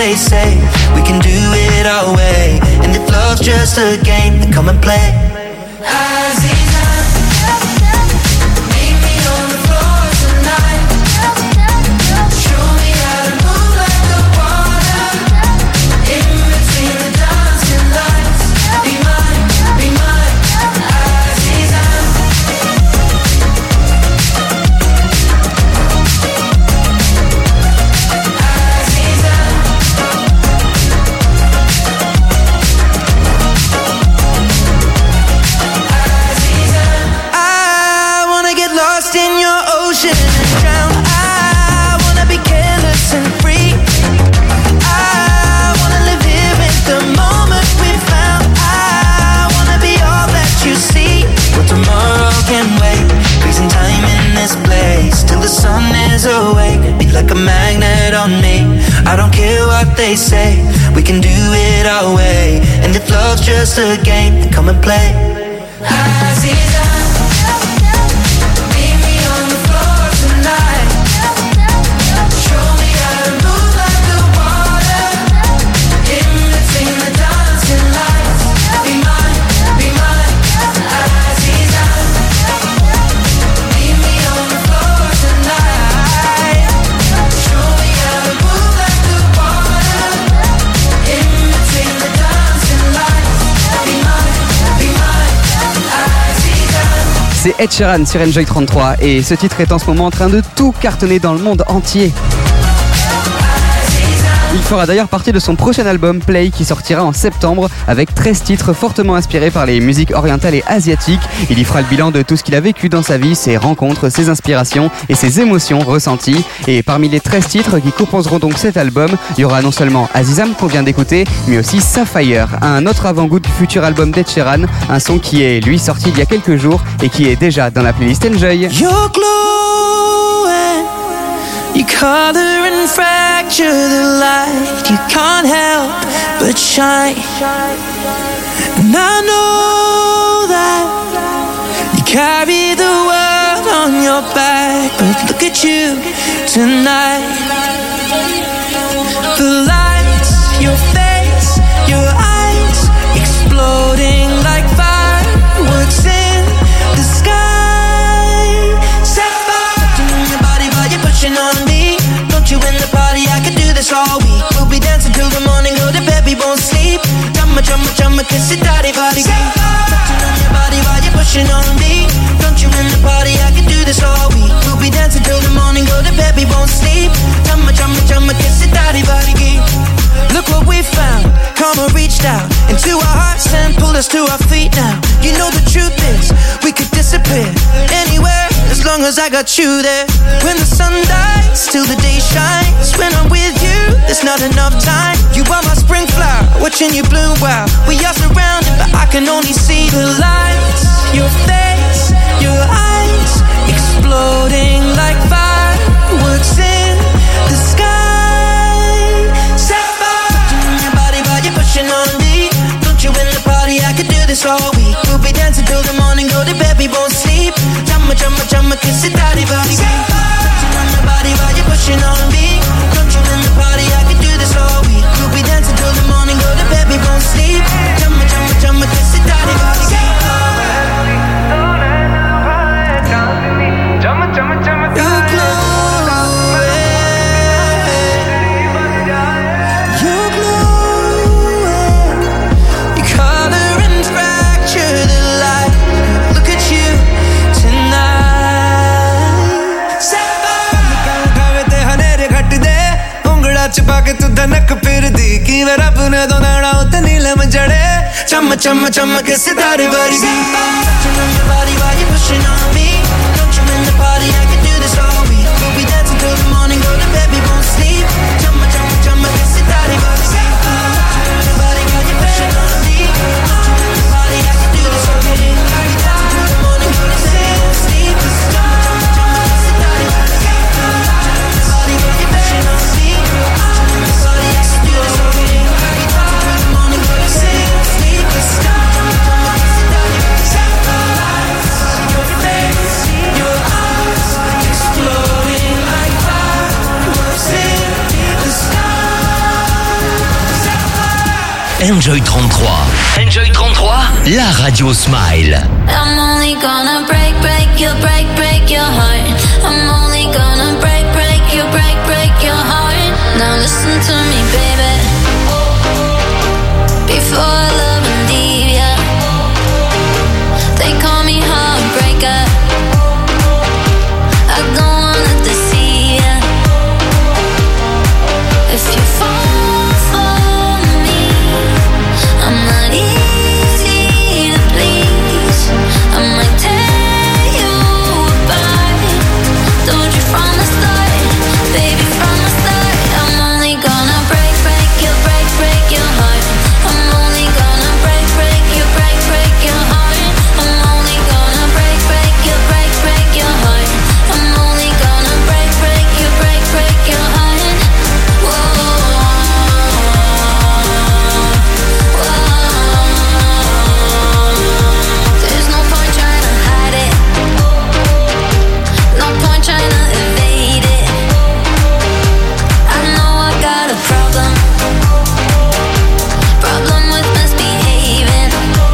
they say. We can do it our way. And if love's just a game, then come and play. They say we can do it our way, and if love's just a game, then come and play. C'est Ed Sheeran sur Enjoy 33 et ce titre est en ce moment en train de tout cartonner dans le monde entier. Il fera d'ailleurs partie de son prochain album Play qui sortira en septembre avec 13 titres fortement inspirés par les musiques orientales et asiatiques. Il y fera le bilan de tout ce qu'il a vécu dans sa vie, ses rencontres, ses inspirations et ses émotions ressenties. Et parmi les 13 titres qui composeront donc cet album, il y aura non seulement Azizam qu'on vient d'écouter, mais aussi Sapphire, un autre avant-goût du futur album d'Ed Sheeran, un son qui est lui sorti il y a quelques jours et qui est déjà dans la playlist Enjoy. You color and fracture the light. You can't help but shine. And I know that you carry the world on your back, but look at you tonight. The lights, your face, your eyes exploding like fireworks in the sky. On me, don't you in the party? I could do this all week. We'll be dancing till the morning, go to bed, we won't sleep. Chumma, chumma, chumma, kiss it, daddy, body. Touching on your body while you're pushing on me. Don't you in the party? I could do this all week. We'll be dancing till the morning, go to bed, we won't sleep. Chumma, chumma, chumma, kiss it, daddy, body. Look what we found. Karma reached out into our hearts and pulled us to our feet now. You know the truth is, we could disappear anywhere as long as I got you there. When the sun dies, till the day shines. When I'm with you, there's not enough time. You are my spring flower, watching you bloom wild. We are surrounded, but I can only see the lights. Your face, your eyes, exploding like fireworks in the sky. On me, don't you in the party? I could do this all week. We'll be dancing till the morning, go to bed, we won't sleep. Chumma, chumma, chumma, kiss it, daddy, body. Touching on your body while you're pushing on me. Don't you in the party? I could do this all week. We'll be dancing till the morning, go to bed, we won't sleep. Chumma, chumma, chumma, kiss it, daddy, body. Chumma, chumma, chumma, छुपा के तू धनक फिर दी कि वे रब ने दो नाड़ा उते नीलम जड़े चम चम चम के सितारे वर्गी touching on your body while you're pushing on me don't you in the party I can do this all week we'll be dancing till the morning go to bed we won't sleep chum chum chum के सितारे वर्गी touching on your body while you're pushing on me don't you in the party I can do this all week we'll be dancing till the morning go to bed we won't sleep chum chum chum के सितारे वर्गी touching on your body while you're pushing on me Enjoy 33. Enjoy 33, la radio Smile. I'm only gonna break your heart. I'm only gonna break your heart. Now listen to me, baby. Before I love and leave ya, they call me heartbreaker. I don't wanna deceive ya. If you fall for me, I'm not easy to please. I might tear you apart. Told you from the start, baby, from the start. I'm only gonna break your heart. I'm only gonna break your heart. I'm only gonna break your heart. I'm only gonna break your heart. Whoa, there's no point trying to hide it. No point trying to evade it. I know I got a problem with misbehaving.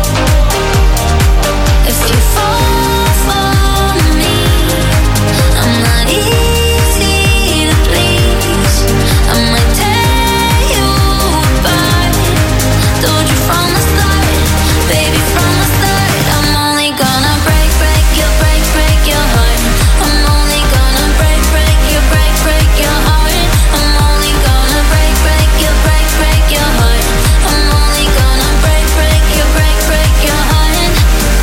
If you fall for me, I'm not easy to please. I might tear you apart. Told you from the start, baby, from the start. I'm only gonna break your heart. I'm only gonna break your heart. I'm only gonna break your heart. I'm only gonna break your heart.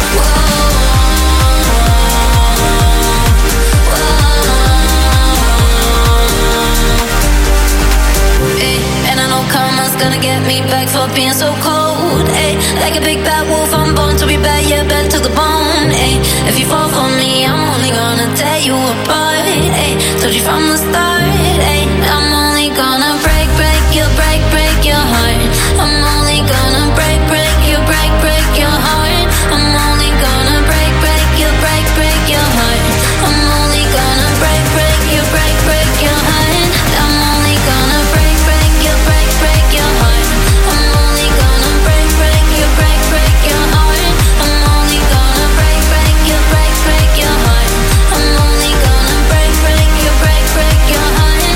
Hey, and I know karma's gonna get me back for being so cold. Hey, like a big bad wolf, I'm born to be bad, yeah, bad to the bone. Hey, if you fall for me, I'm only gonna tear you apart. Hey, told you from the start. Hey, I'm only gonna break your heart. I'm only gonna break your heart. I'm only gonna break your heart. I'm only gonna break your heart. I'm only gonna break your heart. I'm only gonna break your heart. I'm only gonna break your heart. I'm only gonna break your heart.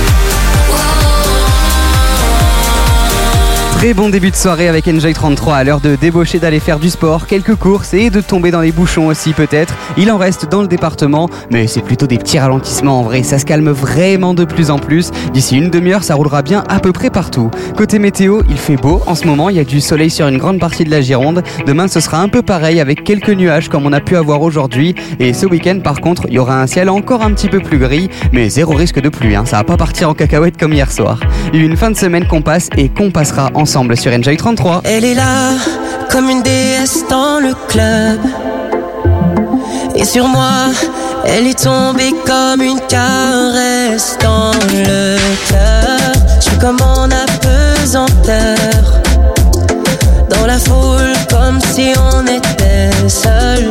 Très bon début de soirée avec Enjoy 33 à l'heure de débaucher, d'aller faire du sport, quelques courses et de tomber dans les bouchons aussi peut-être. Il en reste dans le département, mais c'est plutôt des petits ralentissements en vrai, ça se calme vraiment de plus en plus. D'ici une demi-heure, ça roulera bien à peu près partout. Côté météo, il fait beau en ce moment, il y a du soleil sur une grande partie de la Gironde. Demain, ce sera un peu pareil avec quelques nuages comme on a pu avoir aujourd'hui. Et ce week-end, par contre, il y aura un ciel encore un petit peu plus gris, mais zéro risque de pluie, ça va pas partir en cacahuète comme hier soir. Une fin de semaine qu'on passe et qu'on passera ensemble sur Enjoy 33. Elle est là, comme une déesse dans le club. Et sur moi, elle est tombée comme une caresse dans le cœur. Je suis comme en apesanteur, dans la foule comme si on était seul.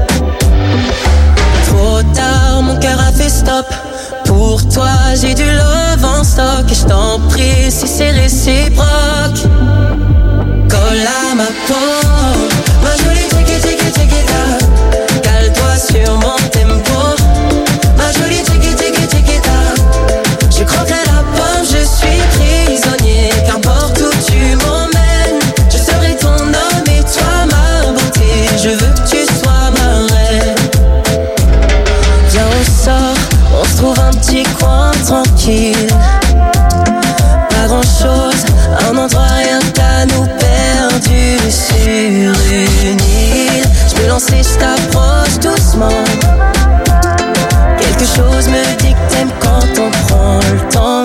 Trop tard, mon cœur a fait stop. Pour toi, j'ai du love en stock. Et je t'en prie, si c'est réciproque, colle à ma peau, ma jolie check it out. Cale-toi sur mon tempo, ma jolie check it out. Je croquerai la pomme, je suis prisonnier. Qu'importe où tu m'emmènes, je serai ton homme et toi ma beauté. Je veux que tu sois ma reine. Viens, on sort, on se trouve un petit coin tranquille. Pas grand chose, un endroit rien qu'à nous perdu sur une île. Je peux lancer, je t'approche doucement. Quelque chose me dit que t'aimes quand on prend le temps.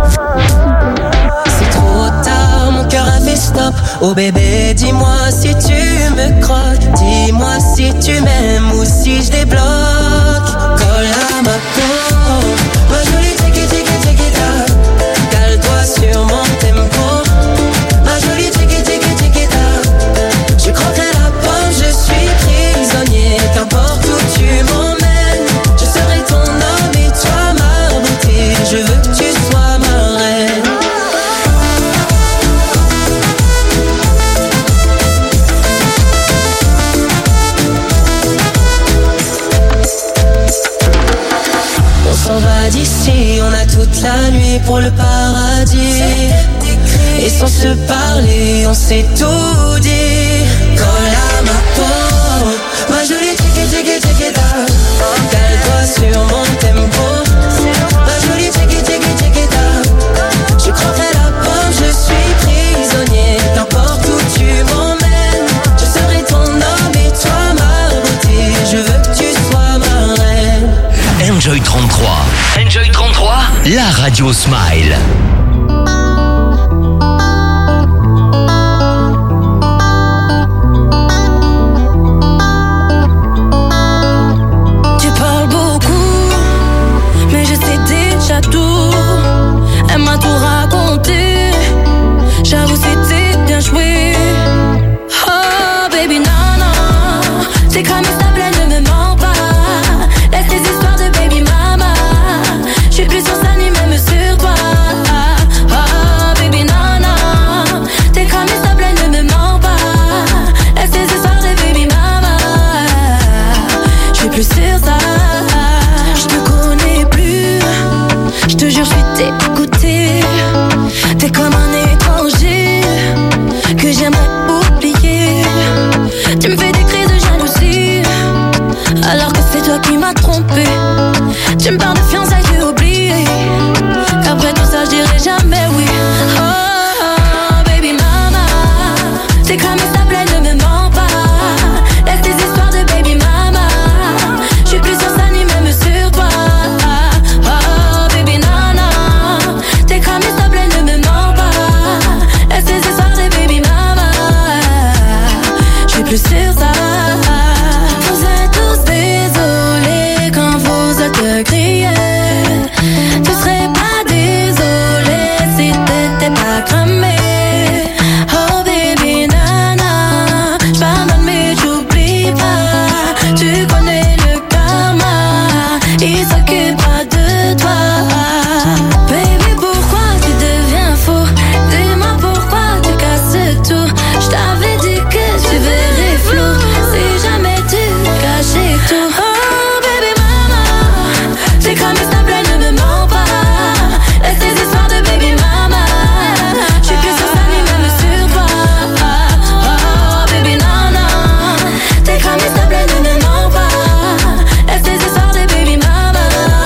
C'est trop tard, mon cœur a fait stop. Oh bébé, dis-moi si tu me croques. Dis-moi si tu m'aimes ou si je débloque. Colle à ma peau, ma jolie check it out. Cale-toi sur mon tempo, ma jolie check it out. Je croquerai la pomme, je suis prisonnier. Qu'importe où tu m'emmènes, je serai ton homme et toi ma beauté. Je veux que tu sois ma reine. paradis. Et sans se parler, on s'est tout dit. Colle à ma peau, ma jolie check it out. Cale-toi sur mon tempo, ma jolie check it out. Je croquerai la pomme, je suis prisonnier. N'importe où tu m'emmènes, je serai ton homme et toi ma beauté. Je veux que tu sois ma reine. Enjoy 33. Enjoy 33, la radio Smile. Tu parles beaucoup, mais je sais déjà tout. Elle m'a tout raconté, j'avoue c'était bien joué. Oh baby nana, c'est comme ça pleine, ne me mens pas. Laisse tes histoires de baby mama, je suis plus sur ça ni même sur toi. Oh baby nana, t'es comme ça pleine, ne me mens pas. Laisse tes histoires de baby mama, je suis plus sur ça. Je te connais plus, je te jure je suis dégoûtée. T'es comme un étranger que j'aimerais oublier. Tu me fais des crises de jalousie alors que c'est toi qui m'as trompé. Tu me parles de fiançailles, j'ai oublié qu'après tout ça je dirai jamais oui. Oh baby mama, c'est comme ça pleine, ne me mens pas. Laisse tes histoires de baby mama, je suis plus sur ça ni même sur toi. Oh baby nana, t'es comme ça pleine, ne me mens pas. Laisse tes histoires de baby mama, je suis plus sur ça. Vous êtes tous désolés quand vous êtes criés. Tu serais pas désolé si t'étais pas cramé. Oh baby nana, j'pardonne mais j'oublie pas. Tu connais le karma, il s'occupe pas de toi. Baby pourquoi tu deviens fou? Dis-moi pourquoi tu casses tout. J't'avais dit que tu verrais flou si jamais tu cachais tout. Oh baby mama, c'est comme ça pleine, ne me mens pas. Laisse tes histoires de baby mama, je suis plus sur ça ni même sur toi. Oh baby nana, t'es comme ça pleine, ne me mens pas. Laisse tes histoires de baby mama,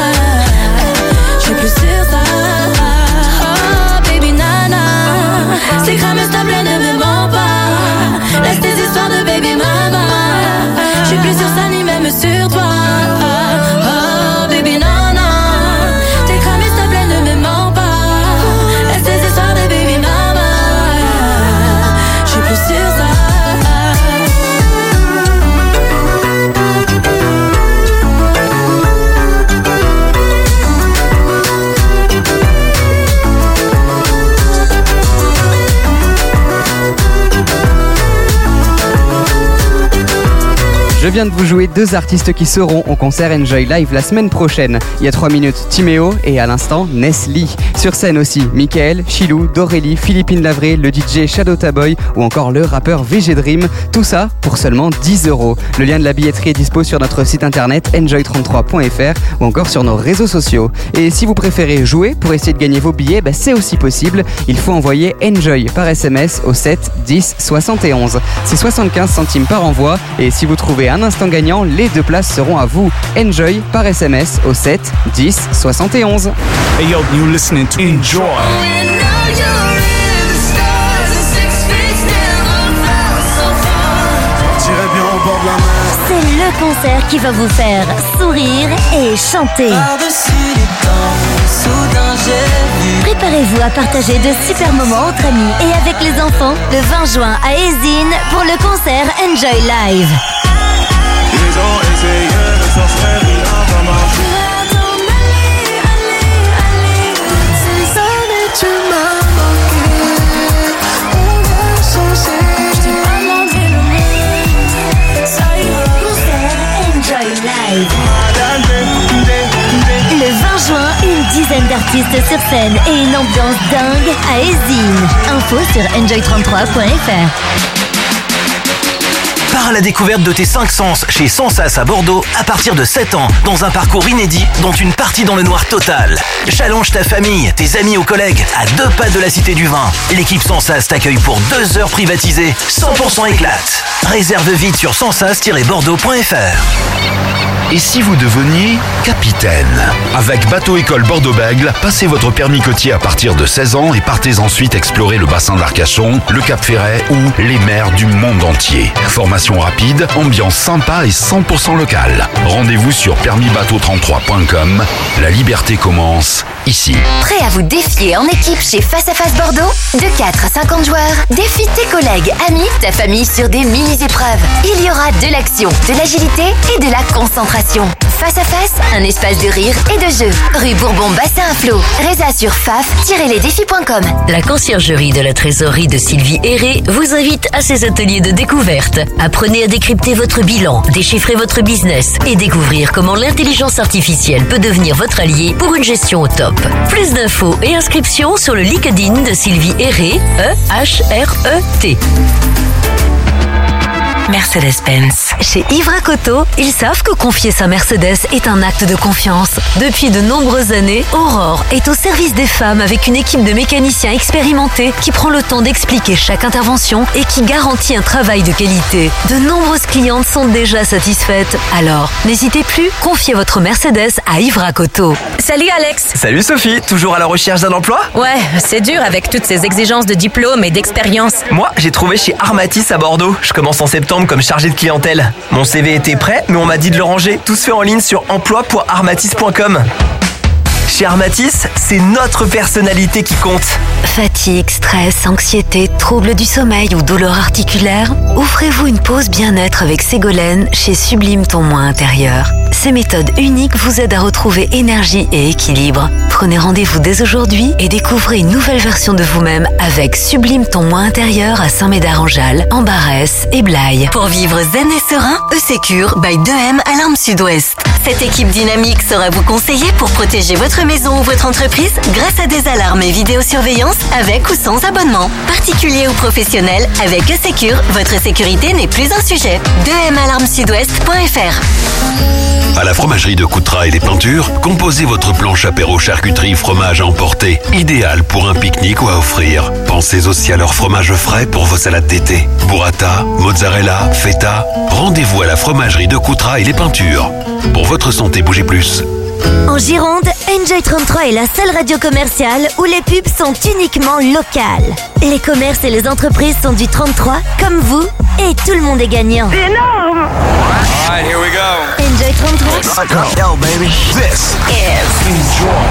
je suis plus sur ça. Oh baby nana, c'est comme ça pleine, ne me mens pas. Laisse tes histoires de baby mama, je suis plus sur ça ni même sur toi. Oh baby nana, t'es comme ça pleine, ne me mens pas. Laisse tes histoires de baby mama, je suis plus sur ça. Je viens de vous jouer deux artistes qui seront au concert Enjoy Live la semaine prochaine. Il y a 3 minutes, Timéo et à l'instant, Nesli. Sur scène aussi, Mickaël, Chilou, Dorélie, Philippine Lavray, le DJ Shadow Taboy ou encore le rappeur VG Dream. Tout ça pour seulement 10 €. Le lien de la billetterie est dispo sur notre site internet enjoy33.fr ou encore sur nos réseaux sociaux. Et si vous préférez jouer pour essayer de gagner vos billets, c'est aussi possible. Il faut envoyer Enjoy par SMS au 7 10 71. C'est 75 centimes par envoi et si vous trouvez un instant gagnant, les 2 places seront à vous. Enjoy par SMS au 7 10 71. Hey yo, you listening to Enjoy. J'irai bien au bord de la mer. C'est le concert qui va vous faire sourire et chanter. Par-dessus les temps, soudain j'ai vu. Préparez-vous à partager de super moments entre amis et avec les enfants le 20 juin à Ezine pour le concert Enjoy Live. Ils ont essayé de sortir, rien va marcher. C'est ça mais tu m'as manqué. On va changer. Je t'ai pas demandé le mot. Ça ira. Concert Enjoy Live. Le 20 juin, une dizaine d'artistes sur scène et une ambiance dingue à Ezine. Info sur enjoy33.fr. Pars à la découverte de tes 5 sens chez Sensas à Bordeaux à partir de 7 ans, dans un parcours inédit, dont une partie dans le noir total. Challenge ta famille, tes amis ou collègues à 2 pas de la Cité du Vin. L'équipe Sensas t'accueille pour 2 heures privatisées, 100% éclate. Réserve vite sur sensas-bordeaux.fr. Et si vous deveniez capitaine? Avec Bateau École Bordeaux-Bègles, passez votre permis côtier à partir de 16 ans et partez ensuite explorer le bassin d'Arcachon, le Cap Ferret ou les mers du monde entier. Formation rapide, ambiance sympa et 100% locale. Rendez-vous sur permisbateau33.com. La liberté commence ici. Prêt à vous défier en équipe chez Face à Face Bordeaux? De 4 à 50 joueurs, défie tes collègues, amis, ta famille sur des mini-épreuves. Il y aura de l'action, de l'agilité et de la concentration. Face à Face, un espace de rire et de jeu. Rue Bourbon-Bassin à Flot. Résa sur faf-lesdéfis.com. La conciergerie de la trésorerie de Sylvie Héré vous invite à ses ateliers de découverte. Apprenez à décrypter votre bilan, déchiffrer votre business et découvrir comment l'intelligence artificielle peut devenir votre allié pour une gestion au top. Plus d'infos et inscriptions sur le LinkedIn de Sylvie Héré, E-H-R-E-T. Mercedes-Benz. Chez Ivra Coto, ils savent que confier sa Mercedes est un acte de confiance. Depuis de nombreuses années, Aurore est au service des femmes avec une équipe de mécaniciens expérimentés qui prend le temps d'expliquer chaque intervention et qui garantit un travail de qualité. De nombreuses clientes sont déjà satisfaites. Alors, n'hésitez plus, confiez votre Mercedes à Ivra Coto. Salut Alex. Salut Sophie, toujours à la recherche d'un emploi? Ouais, c'est dur avec toutes ces exigences de diplôme et d'expérience. Moi, j'ai trouvé chez Armatis à Bordeaux. Je commence en septembre comme chargé de clientèle. Mon CV était prêt, mais on m'a dit de le ranger. Tout se fait en ligne sur emploi.armatis.com. Chez Armatis, c'est notre personnalité qui compte. Fatigue, stress, anxiété, troubles du sommeil ou douleurs articulaires? Offrez-vous une pause bien-être avec Ségolène chez Sublime ton moi intérieur. Ces méthodes uniques vous aident à retrouver énergie et équilibre. Prenez rendez-vous dès aujourd'hui et découvrez une nouvelle version de vous-même avec Sublime ton moi intérieur à Saint-Médard-en-Jalles, en Barès et Blaye. Pour vivre zen et serein, E-Secure by 2M Alarme Sud-Ouest. Cette équipe dynamique saura vous conseiller pour protéger votre maison ou votre entreprise grâce à des alarmes et vidéosurveillance avec ou sans abonnement. Particulier ou professionnel, avec E-Secure, votre sécurité n'est plus un sujet. 2malarmesudouest.fr. À la fromagerie de Coutras et les Peintures, composez votre planche apéro charcuterie fromage à emporter. Idéal pour un pique-nique ou à offrir. Pensez aussi à leur fromage frais pour vos salades d'été. Burrata, mozzarella, feta. Rendez-vous à la fromagerie de Coutras et les Peintures. Pour votre santé, bougez plus. En Gironde, Enjoy 33 est la seule radio commerciale où les pubs sont uniquement locales. Les commerces et les entreprises sont du 33, comme vous, et tout le monde est gagnant. C'est énorme! Alright, here we go. Enjoy 33. Yo, baby. This is Enjoy.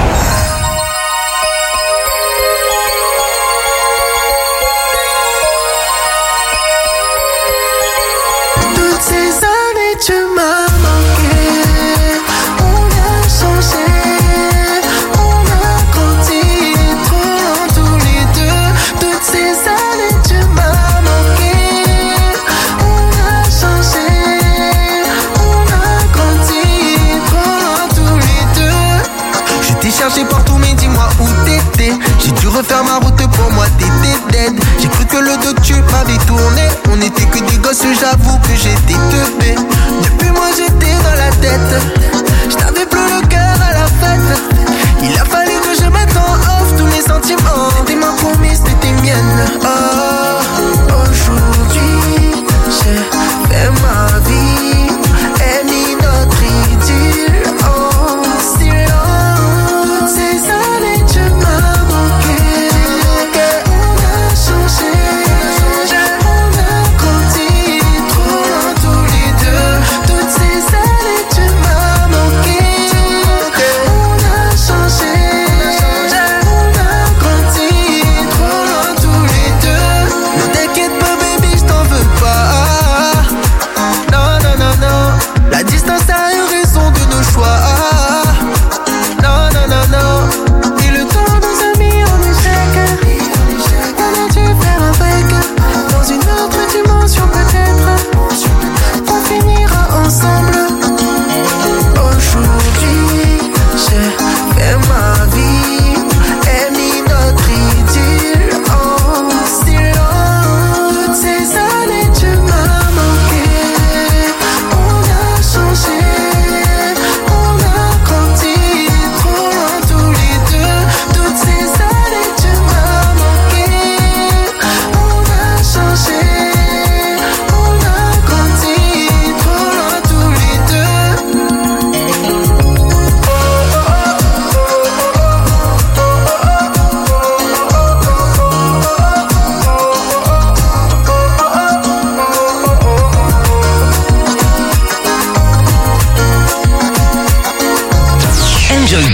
Toutes ces années, tu m'as manqué. On a changé, on a grandi trop tous les deux. Toutes ces années, tu m'as manqué. On a changé, on a grandi trop tous les deux. Je t'ai cherché partout, mais dis-moi où t'étais. J'ai dû refaire ma route, pour moi t'étais dead. J'ai cru que le dos tu m'avais tourné. On était que des gosses, j'avoue que j'étais teubé. Depuis moi j'étais dans la tête. Je n'avais plus le cœur à la fête. Il a fallu que je mette en off tous mes sentiments. T'étais ma promise, t'étais mienne. Oh, aujourd'hui j'ai fait ma vie et mis notre idylle en silence. Toutes ces années tu m'as manqué. On a changé, on a grandi trop loin tous les deux. Toutes ces années tu m'as manqué. On a changé, on a grandi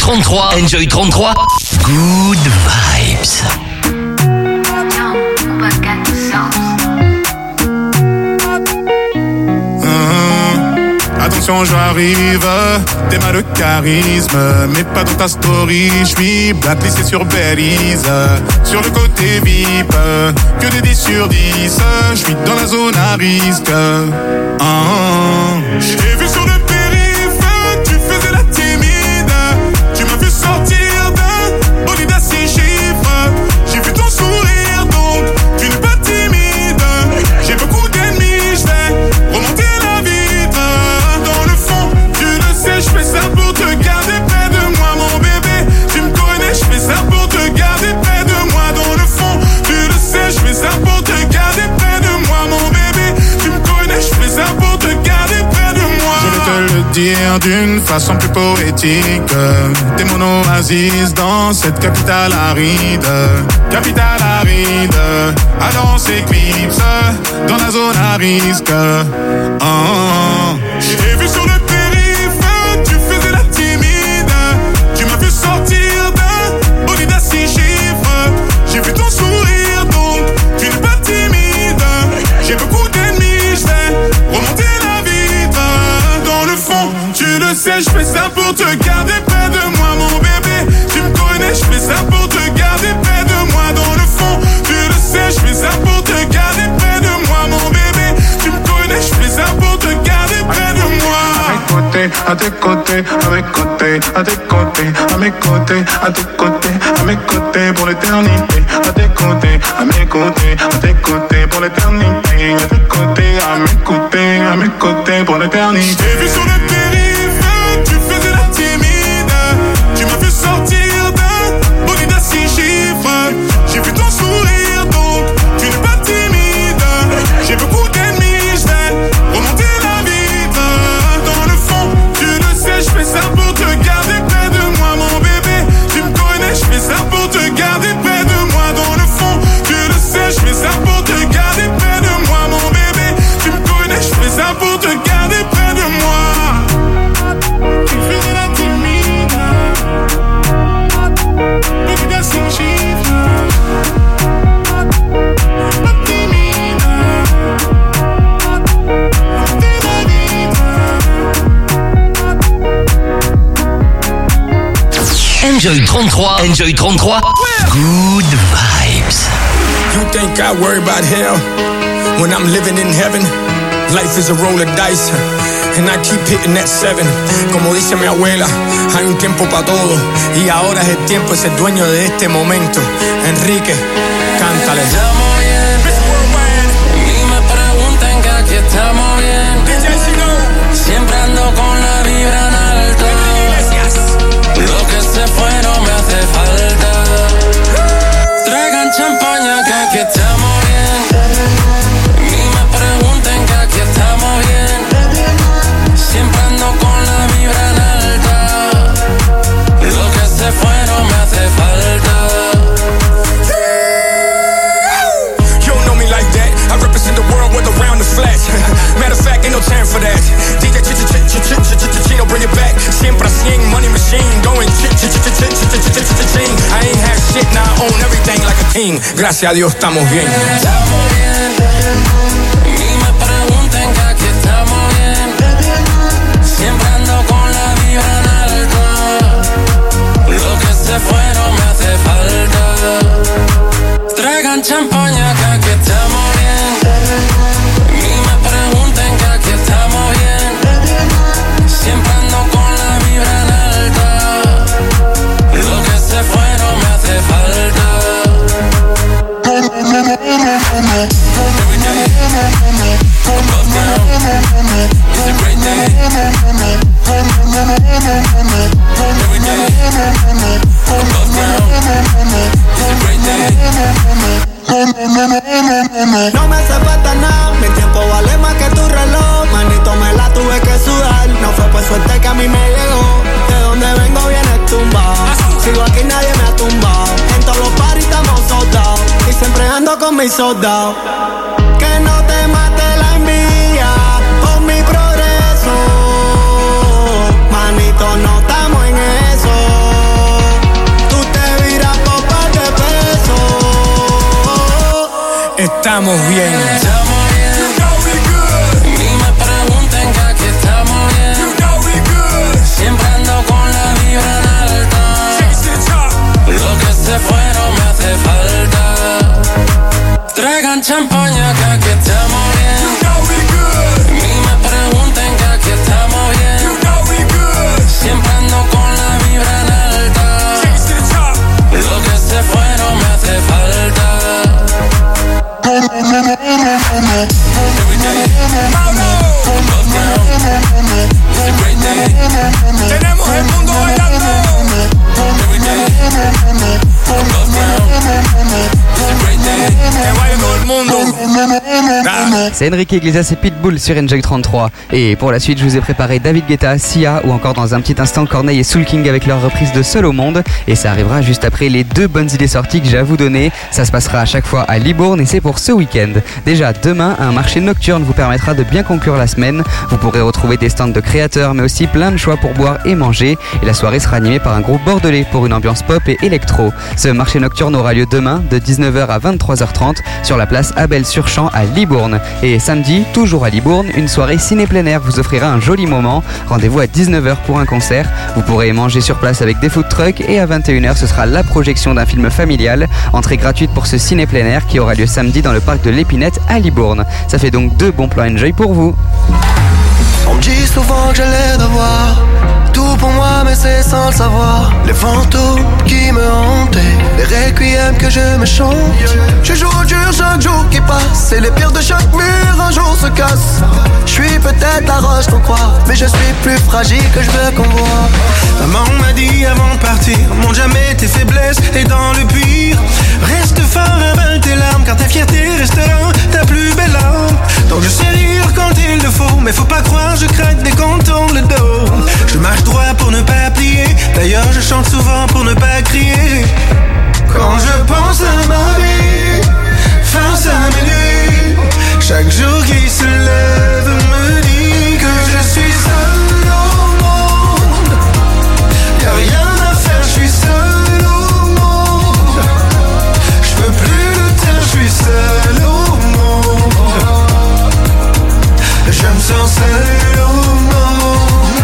33, Enjoy 33, Good Vibes. Attention, j'arrive, t'es mal de charisme, mais pas dans ta story. J'suis blacklisté sur Belize, sur le côté VIP, que des 10 sur 10. J'suis dans la zone à risque. J'ai vu sur le périph', tu faisais la timide. Tu m'as vu sortir d'un bolide à 6 chiffres. J'ai vu ton sourire, donc tu n'es pas timide. J'ai beaucoup d'ennemis, j'vais remonter la vitre. Dans le fond, tu le sais, j'fais ça pour te garder près de moi, mon bébé. Tu me connais, j'fais ça pour te garder près de moi. Dans le fond, tu le sais, j'fais ça pour te garder près de moi, mon bébé. Tu me connais, j'fais ça pour te garder près de moi. Je vais te le dire d'une façon plus poétique. T'es mon oasis dans cette capitale aride. Capitale aride, alors s'éclipse dans la zone à risque. J'ai vu sur le périph', tu faisais la timide. Tu m'as vu sortir d'un bolide à 6 chiffres. J'ai vu ton sourire, donc tu n'es pas timide. J'ai beaucoup d'ennemis, j'vais remonter la vitre. Dans le fond, tu le sais, j'fais ça pour te garder près de moi, mon bébé. Tu me connais, j'fais ça pour te garder près de moi. Dans le fond, tu le sais, j'fais ça pour te garder près de moi, mon bébé. Tu me connais, j'fais ça pour te garder près de moi. À tes côtés, à mes côtés, à tes côtés, à mes côtés, à tes côtés, à mes côtés pour l'éternité. À tes côtés, à mes côtés, à tes côtés pour l'éternité. À tes côtés, à mes côtés pour l'éternité. J'ai vu sur le périph', tu faisais la timide. Tu m'as vu sortir d'un bolide à 6 chiffres. J'ai vu ton sourire, donc tu n'es pas timide. J'ai beaucoup d'ennemis, j'vais remonter la vitre. Dans le fond, tu le sais, j'fais ça pour te garder près de moi, mon bébé. Tu me connais, j'fais ça pour te garder près de moi. Dans le fond, tu le sais, j'fais ça pour te garder près de moi, mon bébé. Tu me connais, j'fais ça pour te garder près de moi. Tu faisais la timide, beaucoup de 5 chiffres. La timide, t'es la vitre. Enjoy 33, Enjoy 33, Good Vibes. You think I worry about hell when I'm living in heaven? Life is a roll of dice, and I keep hitting that 7. Como dice mi abuela, hay un tiempo para todo, y ahora es el tiempo de ser dueño de este momento. Enrique, cántale. Estamos bien, ni me pregunten que aquí estamos bien. Siempre ando con la vibra en alto. Lo que se fue no me hace falta. Traigan champaña que aquí estamos bien. Ni me pregunten que aquí estamos bien. Siempre ando con la vibra en alta. Lo que se fue no me hace falta. You don't know me like that. I represent the world with around the flash. Matter of fact, ain't no time for that. DJ Chino, bring it back. Siempre 100, money machine, going ching. I ain't have shit, now I own everything like a king. Gracias a Dios estamos bien. Estamos bien. Ni me pregunten que aquí estamos bien. Siempre ando con la vibra en alto. Lo que se fue no me hace falta. Traigan champaña que aquí estamos bien. Ni me pregunten que aquí estamos bien. Siempre ando con la vibra en alta. Lo que se fue no me hace falta. Every day, above ground, it's a great day. Every day, above ground, it's a great day. No me hace falta nada, mi tiempo vale más que tu reloj. Manito, me la tuve que sudar. No fue por suerte que a mí me llegó. De donde vengo viene tumbado. Sigo aquí, nadie me ha tumbado. En todos los paris estamos soldados. Y siempre ando con mis soldados. Que no te mate la envidia por mi progreso. Manito, no estamos en eso. estamos bien. Estamos bien. You know we good. Ni me pregunten que aquí estamos bien. You know we good. Siempre ando con la vibra en alta. Lo que se fueron me hace falta. Traigan champaña que aquí estamos bien. You know we good. Ni me pregunten que aquí estamos bien. You know we good. Siempre ando con la vibra en alta. Lo que se fueron me hace falta. Every day, love down. It's a great day. Tenemos el mundo bailando. Every day, love down. It's a great day. Que baile todo el mundo. C'est Enrique Iglesias et Pitbull sur Enjoy 33. Et pour la suite, je vous ai préparé David Guetta, Sia ou encore dans un petit instant Corneille et Soul King avec leur reprise de Seul au monde. Et ça arrivera juste après les deux bonnes idées sorties que j'ai à vous donner. Ça se passera à chaque fois à Libourne et c'est pour ce week-end. Déjà, demain, un marché nocturne vous permettra de bien conclure la semaine. Vous pourrez retrouver des stands de créateurs mais aussi plein de choix pour boire et manger. Et la soirée sera animée par un groupe bordelais pour une ambiance pop et électro. Ce marché nocturne aura lieu demain de 19h à 23h30 sur la place Abel-sur-Champ à Libourne. Et samedi, toujours à Libourne, une soirée ciné plein air vous offrira un joli moment. Rendez-vous à 19h pour un concert. Vous pourrez manger sur place avec des food trucks et à 21h, ce sera la projection d'un film familial. Entrée gratuite pour ce ciné plein air qui aura lieu samedi dans le parc de l'Épinette à Libourne. Ça fait donc 2 bons plans Enjoy pour vous. On me dit souvent que j'ai l'air d'avoir tout pour moi mais c'est sans le savoir. Les fantômes qui me hantaient, les requiems que je me chante. Je joue au dur chaque jour qui passe et les pierres de chaque mur un jour se cassent. Je suis peut-être la roche qu'on croit, mais je suis plus fragile que je veux qu'on voit. Maman m'a dit avant de partir, montre jamais tes faiblesses et dans le pire reste fort, avale tes larmes car ta fierté restera ta plus belle arme. Donc je sais rire quand il le faut, mais faut pas croire je craque dès qu'on tourne le dos. Je marche droit pour ne pas plier, d'ailleurs je chante souvent pour ne pas crier. Quand je pense à ma vie, face à mes nuits, chaque jour qui se lève me dit que je suis seul au monde. Y'a rien à faire, je suis seul au monde. Je peux plus le taire, je suis seul au monde. Je me sens seul au monde.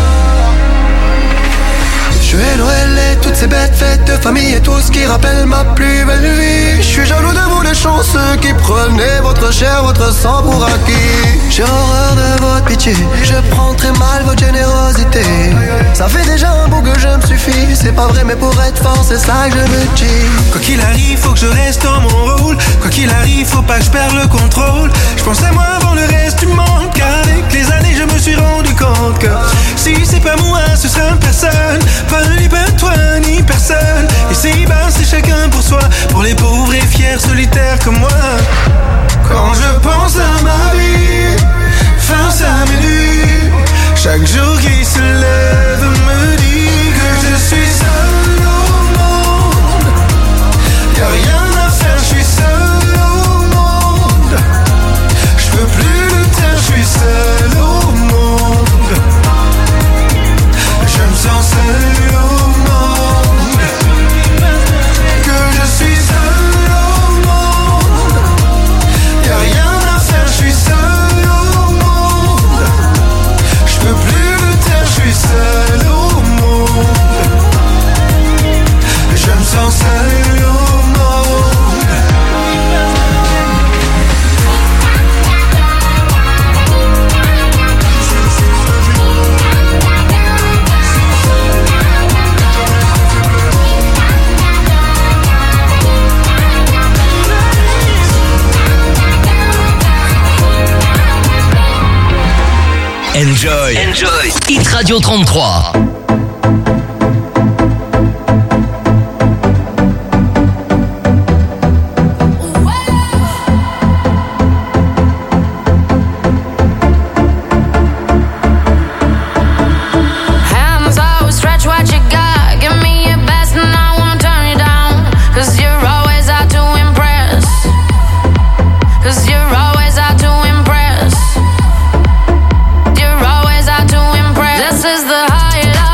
Je vais Noël et toutes ces bêtes fêtes de famille et tout ce qui rappelle ma plus belle vie. Je suis jaloux de vous les chanceux qui prenez votre chair, votre sang pour acquis. J'ai horreur de votre pitié, je prends très mal votre générosité. Ça fait déjà un bout que je me suffis, c'est pas vrai mais pour être fort c'est ça que je me dis. Quoi qu'il arrive faut que je reste dans mon rôle. Quoi qu'il arrive faut pas que je perde le contrôle. Je pense à moi avant le reste du monde, car avec les années je me suis rendu compte que si c'est pas moi ce sera personne. Pas ni pas toi ni personne. Et si bas c'est chacun pour soi, pour les pauvres et fiers solitaires comme moi. Quand je pense à ma vie, face à mes nuits, chaque jour qui se lève me dit que je suis seul au monde. Y'a rien à faire, je suis seul au monde. Je peux plus le taire, je suis seul au monde. Je me sens seul au monde. Que je suis seul au monde. Y'a rien à faire, je suis seul au monde. Je peux plus le taire, je suis seul au monde. Je me sens seul au monde. Enjoy. Hit Radio 33. Hands always stretch what you got. Give me your best and I won't turn you down. 'Cause you're always out to impress. 'Cause you're always out to impress. You're always out to impress. This is the high life.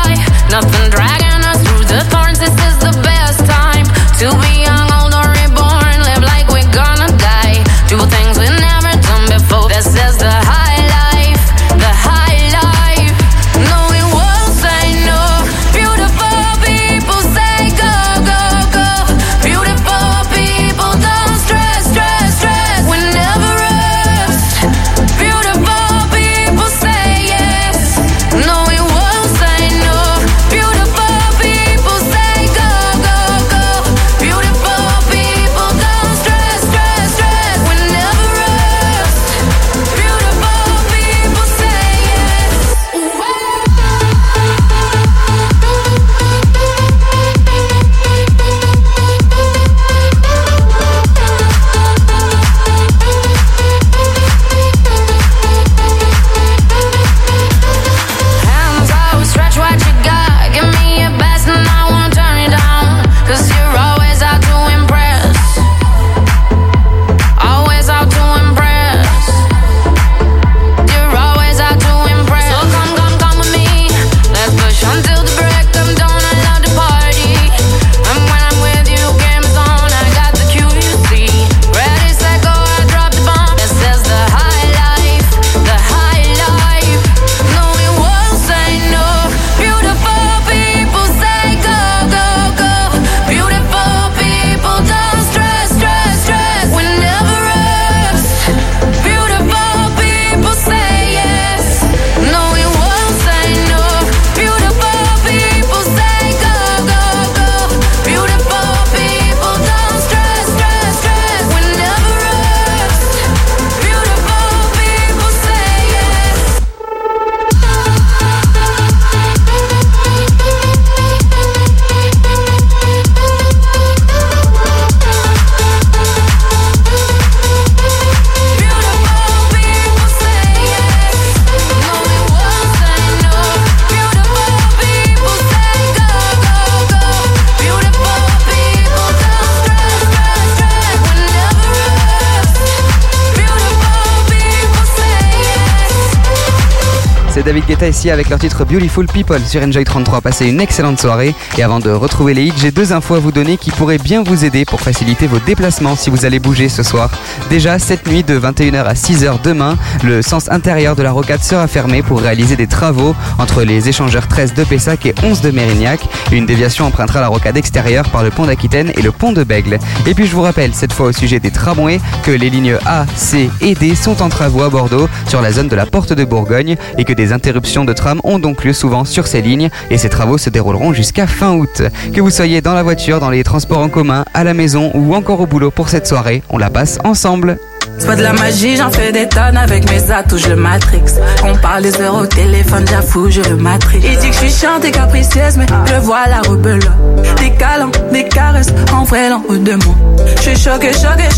c'est David Guetta ici avec leur titre Beautiful People sur Enjoy 33. Passez une excellente soirée et avant de retrouver les hits, j'ai 2 infos à vous donner qui pourraient bien vous aider pour faciliter vos déplacements si vous allez bouger ce soir. Déjà, cette nuit de 21h à 6h demain, le sens intérieur de la rocade sera fermé pour réaliser des travaux entre les échangeurs 13 de Pessac et 11 de Mérignac. Une déviation empruntera la rocade extérieure par le pont d'Aquitaine et le pont de Bègle. Et puis je vous rappelle, cette fois au sujet des tramways, que les lignes A, C et D sont en travaux à Bordeaux sur la zone de la Porte de Bourgogne et que des interruptions de tram ont donc lieu souvent sur ces lignes et ces travaux se dérouleront jusqu'à fin août. Que vous soyez dans la voiture, dans les transports en commun, à la maison ou encore au boulot pour cette soirée, on la passe ensemble. C'est pas de la magie, j'en fais des tonnes avec mes atouts, je le matrix. On parle des heures au téléphone, j'avoue, je le matrix. Il dit que je suis chiante et capricieuse, mais je vois la rebelle. Des câlins, des caresses, en vrai l'en haut de moi. Je suis choqué,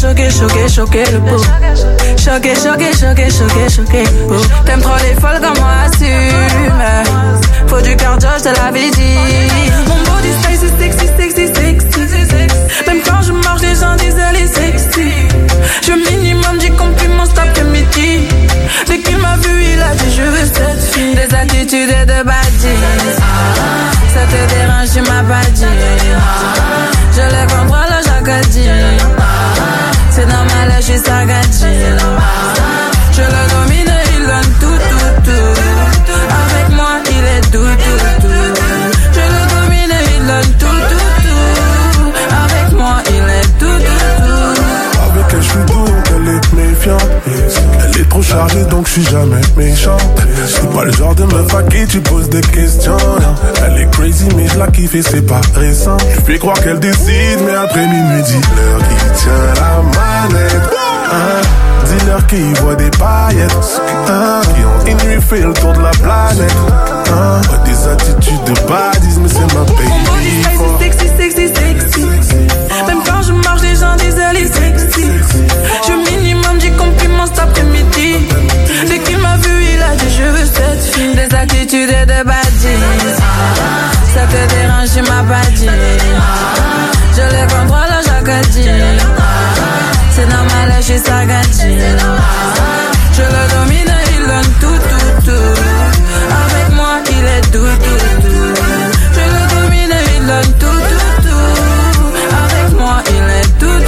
le pauvre. Choqué, pauvre. T'aimes trop les folles comme moi, assume. Faut du cardio, je te l'avais dit. Mon body sexy. Même quand je marche, les gens disent elle est sexy. Je minimum 10 compliments cet après-midi. Dès qu'il m'a vu, il a dit je veux cette fille. Des attitudes et de baddies. Ça te dérange, tu m'as pas dit. Je les contrôle chaque dit. C'est normal, je suis sagadi. Je le domine, il donne tout. Avec moi, il est tout. Je le domine, il donne tout. Avec moi, il est tout. Avec elle, je suis doux, donc elle est méfiante. Elle est trop chargée, donc je suis jamais méchant. C'est pas le genre de meuf à qui tu poses des questions. Elle est crazy, mais je la kiffe et c'est pas récent. Je fais croire qu'elle décide, mais après minuit, dis-leur qui tient la manette. Dis-leur qui voit des paillettes. Qui ont une nuit fait le tour de la planète. Des attitudes de baddies, mais c'est ma baby. Sexy. Même quand je marche, les gens disent elle est sexy. Je minimum 10 compliments cet après-midi. Dès qu'il m'a vu, il a dit je veux cette fille. Des attitudes et de baddies. Ça te dérange, tu m'as pas dit. Je les contrôle chaque dit. C'est normal, je suis sagadi. Je le domine, il donne tout. Avec moi, il est tout. Je le domine, il donne tout. Avec moi, il est tout.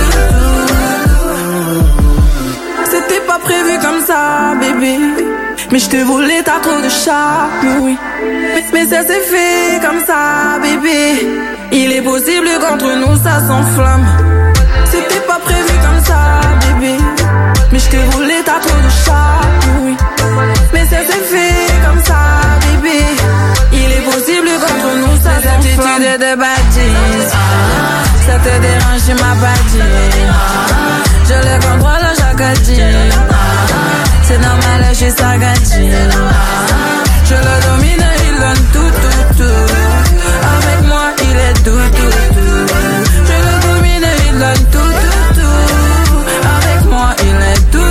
C'était pas prévu comme ça, bébé. Mais je te voulais, t'as trop de charme, oui. Mais ça s'est fait comme ça, bébé. Il est possible qu'entre nous ça s'enflamme. C'était pas prévu comme ça, bébé. Mais je te voulais, t'as trop de charme, oui. Mais ça s'est fait comme ça, bébé. Il est possible qu'entre nous ça s'enflamme. Des attitudes de baddies. Ça te dérange, tu m'as pas dit. Je le contrôle chaque dit. C'est normal, je suis sagadi. Je le domine, il donne tout. Avec moi, il est tout. Je le domine, il donne tout. Avec moi, il est tout.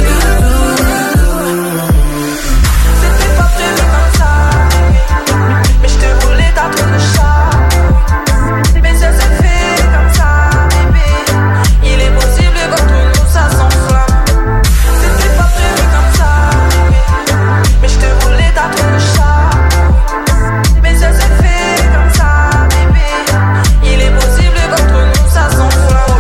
C'était pas prévu comme ça. Mais je te voulais, t'as trop de charme. Mais ça s'est fait comme ça, bébé. Il est possible qu'entre nous ça s'enflamme. C'était pas prévu comme ça, mais je te voulais, t'as trop de charme. Mais ça s'est fait comme ça, bébé. Il est possible qu'entre nous ça s'enflamme.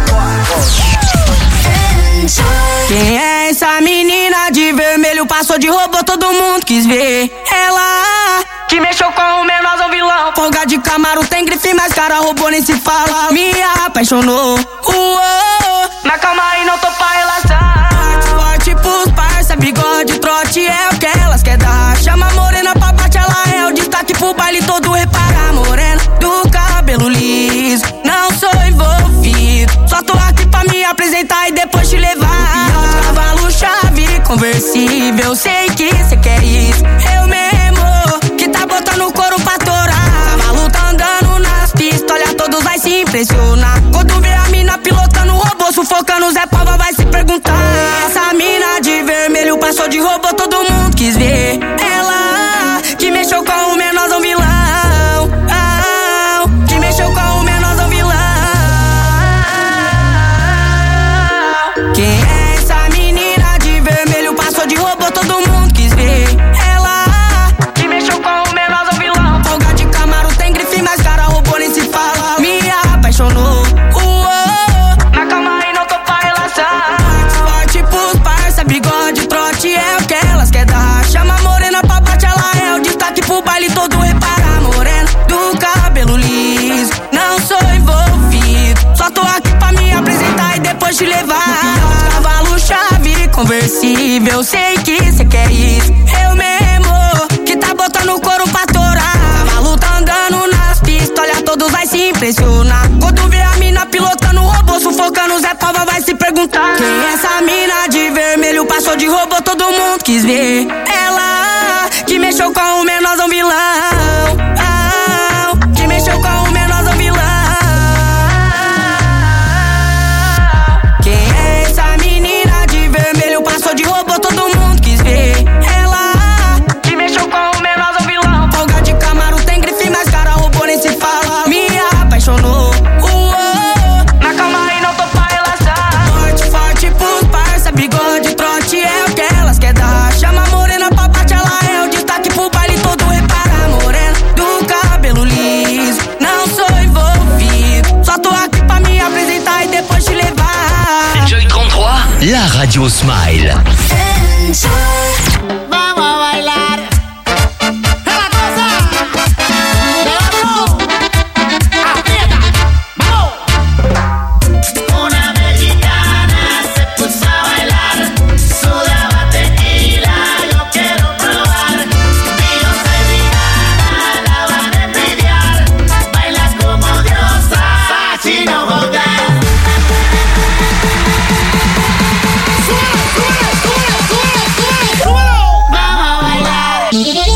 Quem é essa menina de vermelho? Passou de robô, todo mundo quis ver. Ela que mexeu com o menorzão vilão. Folga de Camaro, tem grife, mas cara robô nem se fala. Me apaixonou, mas calma aí, não tô pra relaxar. Forte pros parça, bigode, trote é o que elas quer dar. Chama a morena pra bate, ela é o destaque pro baile todo. Repara a morena do cabelo liso. Não sou envolvido, só tô aqui pra me apresentar e depois te levar. Cavalo, chave, conversível, sei que cê quer isso. Eu mesmo, que tá botando o couro pra torar. Cavalo tá andando nas pistas, olha, todos vai se impressionar. Quando vê a mina pilotando o robô, sufocando o Zé Pava, vai se perguntar. Essa mina de vermelho passou de robô, todo mundo quis ver. Ela que mexeu com o menorzão vilão. Que mexeu com o menorzão vilão. Quem é essa menina de vermelho? Passou de robô, todo mundo quis ver. Ela que mexeu Cavalo chave, conversível, sei que cê quer isso. Eu mesmo, que tá botando o couro pra torar. Cavalo tá andando nas pistas, olha, todos vai se impressionar. Quando vê a mina pilotando o robô, sufocando, Zé Pava vai se perguntar: quem é essa mina de vermelho? Passou de robô, todo mundo quis ver. Ela que mexeu com o menorzão vilão. Que mexeu com o menorzão vilão. Quem é essa menina de vermelho? Passou de robô, todo mundo quis ver. Ela que mexeu com o menorzão vilão. Folga de Camaro tem grife, mas cara, robô nem se fala. Me apaixonou. Na calma aí, não tô pra relaxar. Forte, forte pros parça, bigode, trote é o que elas quer dar. Chama a morena pra bate, ela é o destaque pro baile todo. Repara, morena do cabelo liso, não sou envolvido. Só tô aqui pra me apresentar e depois te levar. Enjoy 33, la radio Smile. Vamos a bailar. Una mexicana se puso a bailar, sudaba tequila, yo quiero probar. Digo soy Rihanna, la van a envidiar. Bailas como diosa, así no jugar. Vamos a bailar.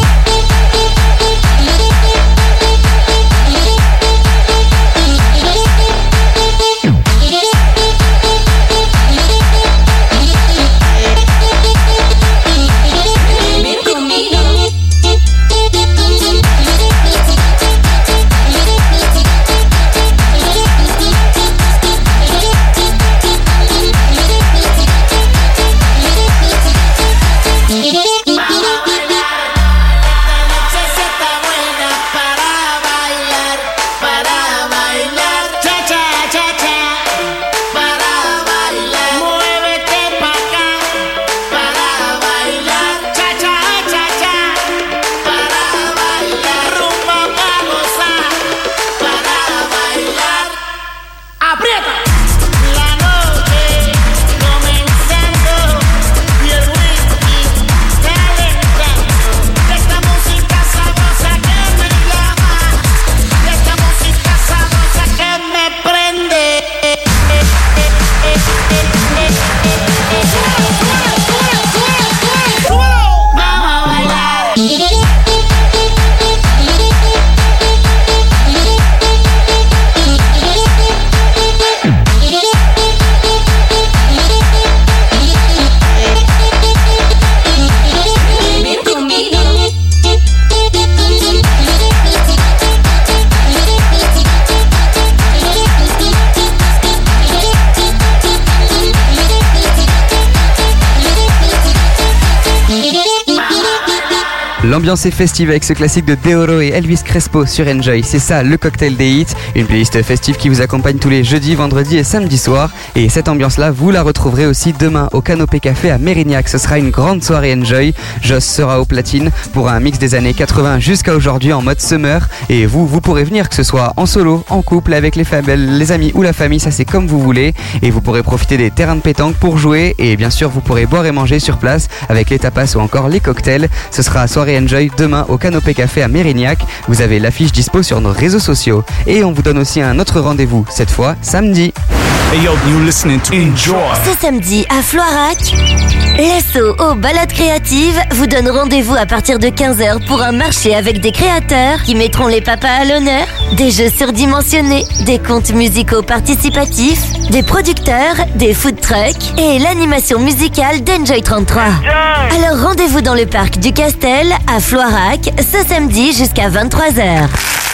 L'ambiance est festive avec ce classique de Deoro et Elvis Crespo sur Enjoy. C'est ça, le cocktail des hits, une playlist festive qui vous accompagne tous les jeudis, vendredis et samedis soirs. Et cette ambiance-là, vous la retrouverez aussi demain au Canopé Café à Mérignac. Ce sera une grande soirée Enjoy. Joss sera au platine pour un mix des années 80 jusqu'à aujourd'hui en mode summer. Et vous pourrez venir, que ce soit en solo, en couple, avec les amis ou la famille, ça c'est comme vous voulez. Et vous pourrez profiter des terrains de pétanque pour jouer. Et bien sûr, vous pourrez boire et manger sur place avec les tapas ou encore les cocktails. Ce sera soirée Enjoy demain au Canopé Café à Mérignac. Vous avez l'affiche dispo sur nos réseaux sociaux. Et on vous donne aussi un autre rendez-vous, cette fois samedi. Hey yo, you listening to Enjoy. Ce samedi à Floirac, l'Asso aux balades créatives vous donne rendez-vous à partir de 15h pour un marché avec des créateurs qui mettront les papas à l'honneur, des jeux surdimensionnés, des contes musicaux participatifs, des producteurs, des food trucks et l'animation musicale d'Enjoy 33. Alors rendez-vous dans le parc du Castel à Floirac ce samedi jusqu'à 23h.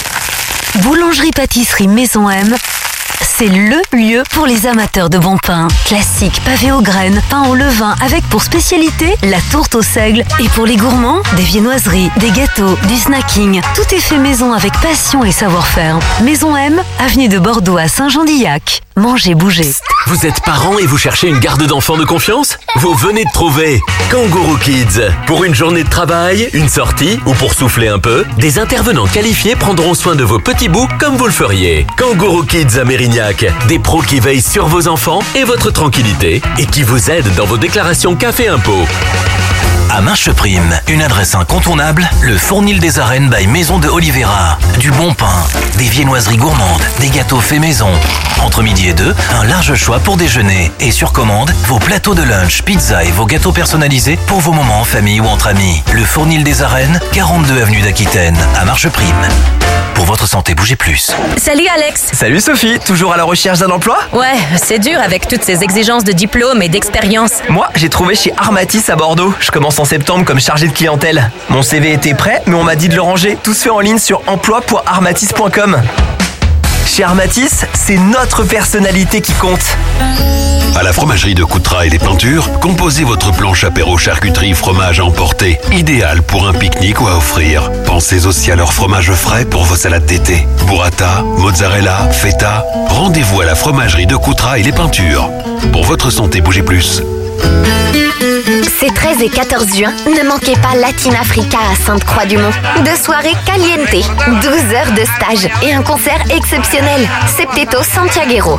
Boulangerie-pâtisserie Maison M, c'est le lieu pour les amateurs de bon pain. Classique, pavé aux graines, pain au levain avec pour spécialité la tourte au seigle. Et pour les gourmands, des viennoiseries, des gâteaux, du snacking. Tout est fait maison avec passion et savoir-faire. Maison M, avenue de Bordeaux à Saint-Jean-d'Illac. Mangez, bougez. Vous êtes parent et vous cherchez une garde d'enfants de confiance? Vous venez de trouver Kangourou Kids. Pour une journée de travail, une sortie ou pour souffler un peu, des intervenants qualifiés prendront soin de vos petits bouts comme vous le feriez. Kangourou Kids à Mérignac. Des pros qui veillent sur vos enfants et votre tranquillité et qui vous aident dans vos déclarations CAF et impôts. À Marcheprime, une adresse incontournable, le Fournil des Arènes by Maison de Oliveira. Du bon pain, des viennoiseries gourmandes, des gâteaux faits maison. Entre midi et 2, un large choix pour déjeuner. Et sur commande, vos plateaux de lunch, pizza et vos gâteaux personnalisés pour vos moments en famille ou entre amis. Le Fournil des Arènes, 42 avenue d'Aquitaine, à Marcheprime. Pour votre santé, bougez plus. Salut Alex. Salut Sophie, toujours à la recherche d'un emploi? Ouais, c'est dur avec toutes ces exigences de diplôme et d'expérience. Moi, j'ai trouvé chez Armatis à Bordeaux. Je commence en septembre comme chargé de clientèle. Mon CV était prêt, mais on m'a dit de le ranger. Tout se fait en ligne sur emploi.armatis.com. Chez Armatis, c'est notre personnalité qui compte. À la fromagerie de Coutras et les Peintures, composez votre planche apéro charcuterie fromage à emporter. Idéal pour un pique-nique ou à offrir. Pensez aussi à leur fromage frais pour vos salades d'été. Burrata, mozzarella, feta. Rendez-vous à la fromagerie de Coutras et les Peintures. Pour votre santé, bougez plus. Ces 13 et 14 juin, ne manquez pas Latin Africa à Sainte-Croix-du-Mont. 2 soirées caliente, 12 heures de stage et un concert exceptionnel. Septeto Santiaguero.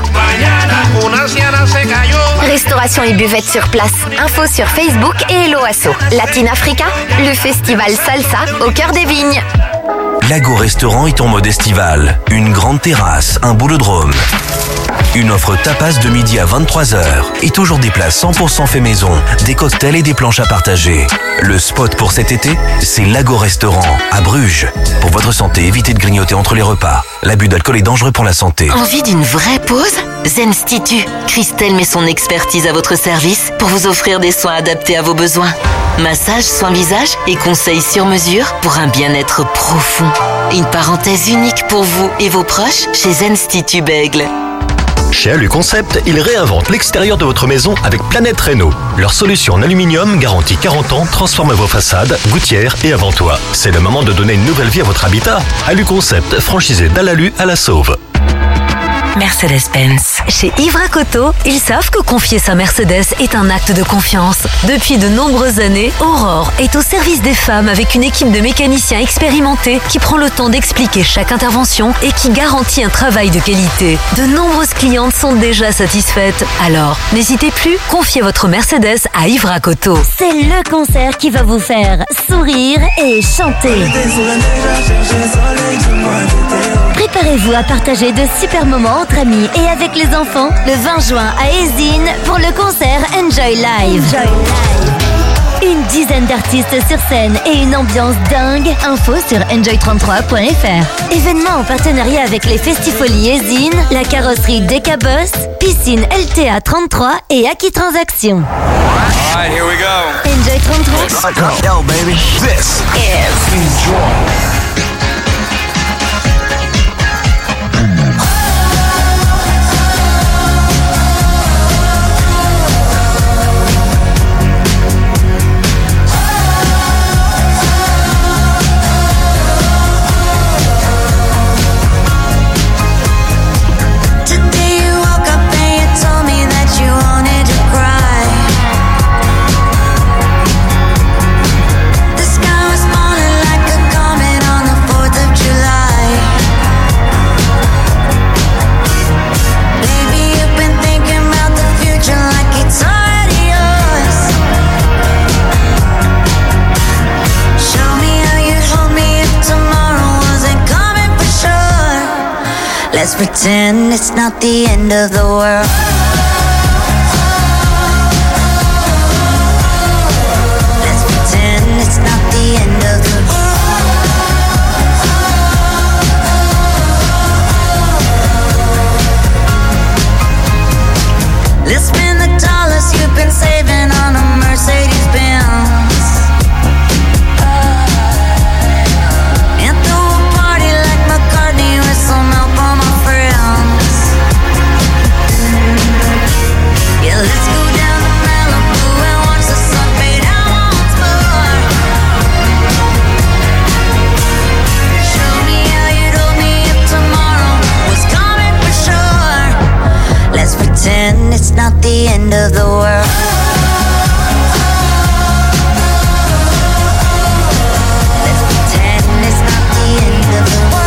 Restauration et buvette sur place. Info sur Facebook et Hello Asso. Latin Africa, le festival salsa au cœur des vignes. Lago Restaurant est en mode estival. Une grande terrasse, un boulodrome. Une offre tapas de midi à 23h. Et toujours des plats 100% fait maison, des cocktails et des planches à partager. Le spot pour cet été, c'est Lago Restaurant, à Bruges. Pour votre santé, évitez de grignoter entre les repas. L'abus d'alcool est dangereux pour la santé. Envie d'une vraie pause? Zenstitut. Christelle met son expertise à votre service pour vous offrir des soins adaptés à vos besoins. Massage, soins visage et conseils sur mesure pour un bien-être profond. Une parenthèse unique pour vous et vos proches chez Zenstitut Bègle. Chez Alu Concept, ils réinventent l'extérieur de votre maison avec Planète Réno. Leur solution en aluminium garantie 40 ans transforme vos façades, gouttières et avant-toits. C'est le moment de donner une nouvelle vie à votre habitat. Alu Concept, franchisé d'Alalu à la Sauve. Mercedes-Benz. Chez Ivra Coto, ils savent que confier sa Mercedes est un acte de confiance. Depuis de nombreuses années, Aurore est au service des femmes avec une équipe de mécaniciens expérimentés qui prend le temps d'expliquer chaque intervention et qui garantit un travail de qualité. De nombreuses clientes sont déjà satisfaites. Alors, n'hésitez plus, confiez votre Mercedes à Ivra Coto. C'est le concert qui va vous faire sourire et chanter. Préparez-vous à partager de super moments entre amis et avec les enfants le 20 juin à Ezine pour le concert Enjoy Live. Une dizaine d'artistes sur scène et une ambiance dingue. Info sur enjoy33.fr. Événement en partenariat avec les Festifolies Ezine, la carrosserie Decaboss, Piscine LTA 33 et Aki Transaction. Alright, here we go. Enjoy 33. Yo, baby. This is Enjoy. Let's pretend it's not the end of the world. Let's pretend it's not the end of the world. Let's spend the dollars you've been saving on a Mercedes-Benz. the world. Let's pretend it's not the end of the world.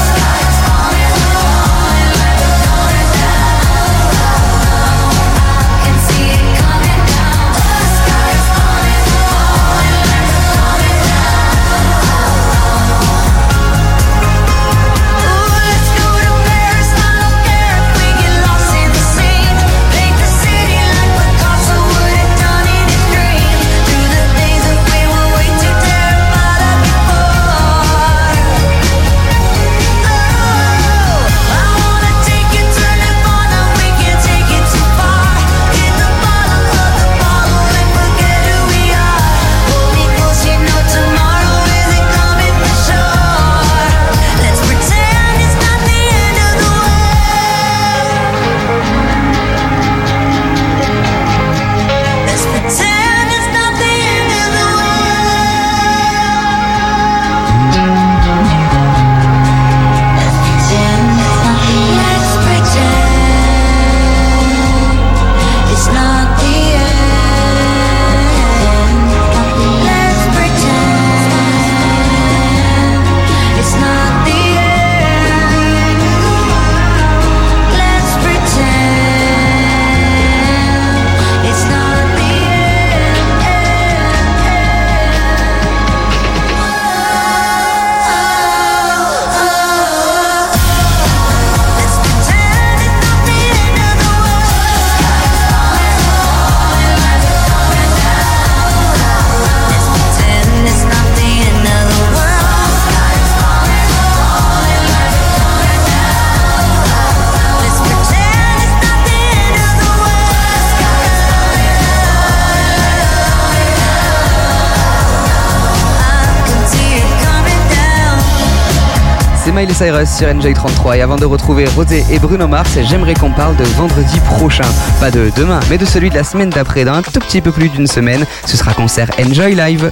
Miley Cyrus sur NJ33 et avant de retrouver Rosé et Bruno Mars, j'aimerais qu'on parle de vendredi prochain. Pas de demain, mais de celui de la semaine d'après, dans un tout petit peu plus d'une semaine. Ce sera concert Enjoy Live.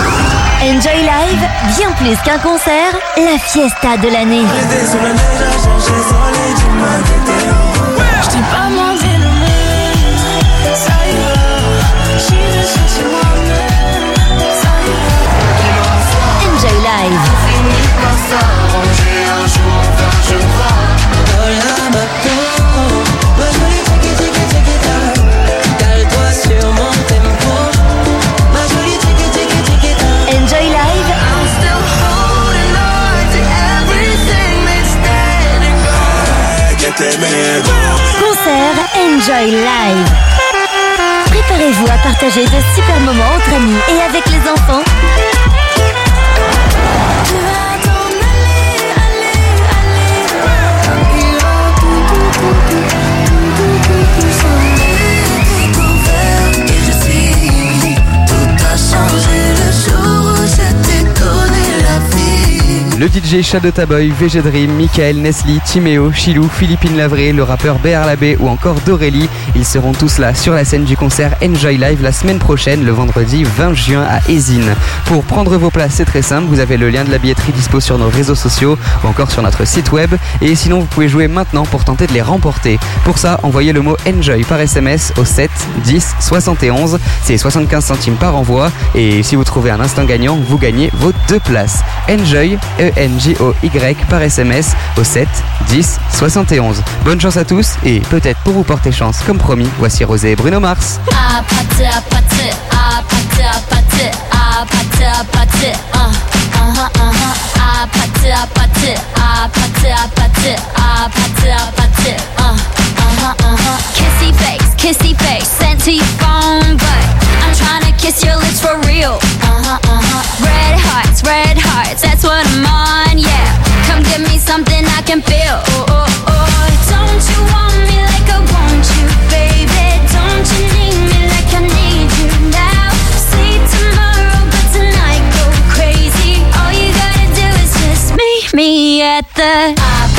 Enjoy Live, bien plus qu'un concert, la fiesta de l'année. Je t'ai pas menti le même, ça ira. J'y vais chercher moi-même, ça ira. Enjoy Live. Fini par s'arranger un jour, je crois. Rien m'attend. Ma jolie tiki-tiki-tiki-ta. Cale-toi sur mon tempo. Ma jolie tiki-tiki-tiki-ta. Enjoy Live. I'm still holding on to everything that's dead and gone. Concert Enjoy Live. Préparez-vous à partager de super moments entre amis et avec les enfants. Le DJ Shadow Taboy, VG Dream, Michael, Nesli, Timéo, Chilou, Philippine Lavré, le rappeur BR Labé ou encore Dorélie. Ils seront tous là sur la scène du concert Enjoy Live la semaine prochaine, le vendredi 20 juin à Eysines. Pour prendre vos places, c'est très simple, vous avez le lien de la billetterie dispo sur nos réseaux sociaux ou encore sur notre site web. Et sinon, vous pouvez jouer maintenant pour tenter de les remporter. Pour ça, envoyez le mot Enjoy par SMS au 7 10 71. C'est 75 centimes par envoi. Et si vous trouvez un instant gagnant, vous gagnez vos 2 places. Enjoy, ENJOY par SMS au 7 10 71. Bonne chance à tous et peut-être pour vous porter chance, comme promis, voici Rosé et Bruno Mars. Kissy face, sent to your phone, but I'm trying to kiss your lips for real. Red hearts, that's what I'm on, yeah. Come give me something I can feel. Don't you want me like I want you, baby? Don't you need me like I need you now? Sleep tomorrow, but tonight go crazy. All you gotta do is just meet me at the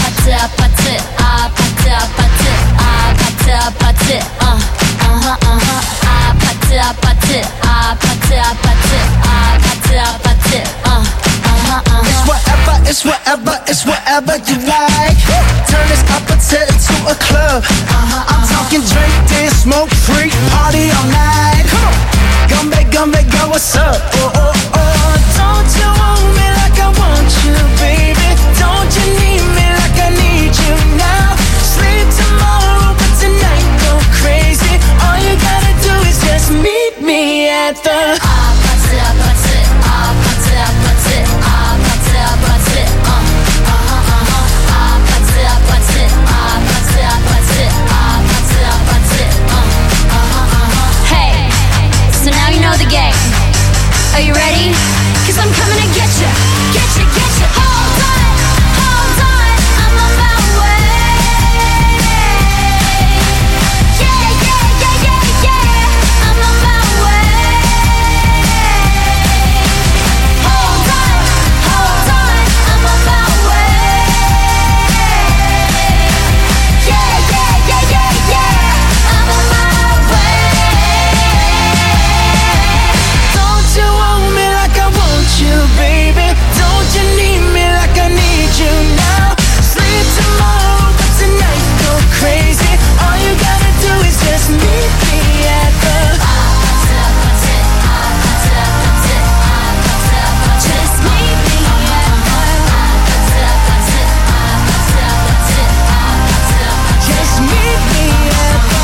It's whatever you like. Turn this opposite into a club. I'm talking drink, dance, smoke, freak, party. at the Hey, so now you know the game. Are you ready? 'Cause I'm coming to get you, get you, get you. Hold on, I'm on my way. Yeah, yeah, yeah, yeah, yeah, I'm on my way. Hold on, I'm on my way. Yeah, yeah, yeah, yeah, yeah, I'm on my way. Don't you want me like I want you, baby? Don't you need me like I need you now? Sleep tomorrow, but tonight go crazy. All you gotta do is just meet me at the Just meet me at Just meet me at the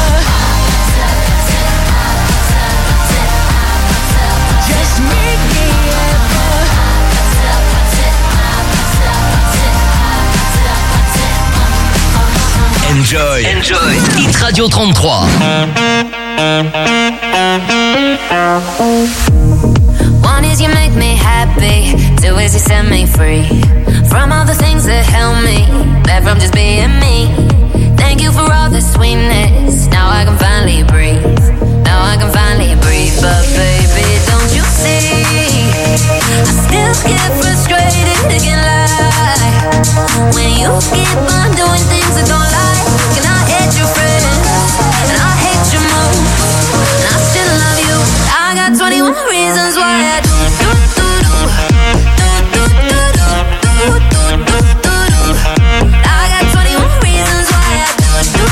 Just meet me at Enjoy. Hit Radio 33. One is you make me happy, two is you set me free from all the things that held me back from just being me. Thank you for all the sweetness. Now I can finally breathe. Now I can finally breathe. But baby, don't you see? I still get frustrated, can't lie. When you keep on doing things that don't like, and I hate your friends, and I hate your moves, and I still love you. I got 21 reasons why I do. I got 21 reasons why I do.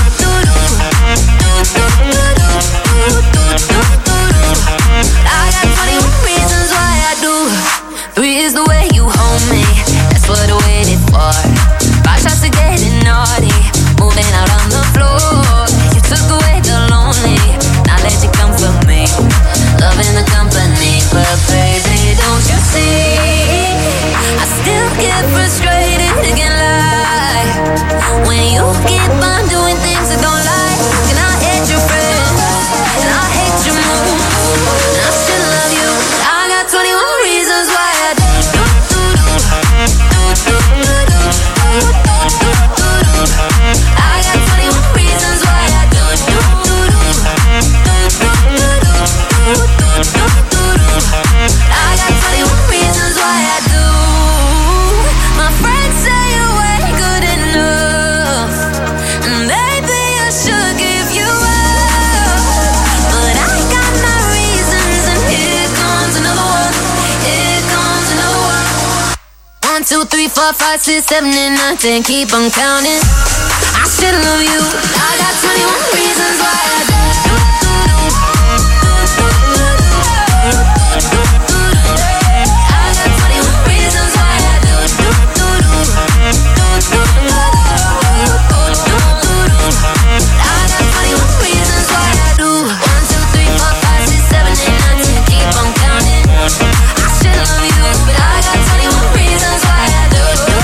I got 21 reasons why I do. 3 is the way you hold me. That's what I waited for. 5 shots of getting naughty, moving out on the floor. You took away the lonely, now let you comfort me. Loving the company, but baby, don't you see? I still get frustrated, can't lie. When you keep on doing things I don't like, and I hate your friends, and I hate your moves, and I still love you. I got 21 reasons why I do. I got 21 reasons why I do. I got 21 reasons why I do. My friends say you ain't good enough, and maybe I should give you up. But I got my reasons, and here comes another one. Here comes another one. 1, 2, 3, 4, 5, 6, 7, and 9, 10. Keep on counting. I still love you. I got 21 reasons why I do. I got 21 reasons why I do. I got 21 reasons why I do. 1, 2, 3, 4, 5, 6, 7, and 9, 10. Keep on counting. I still love you, but I got 21 reasons why I do.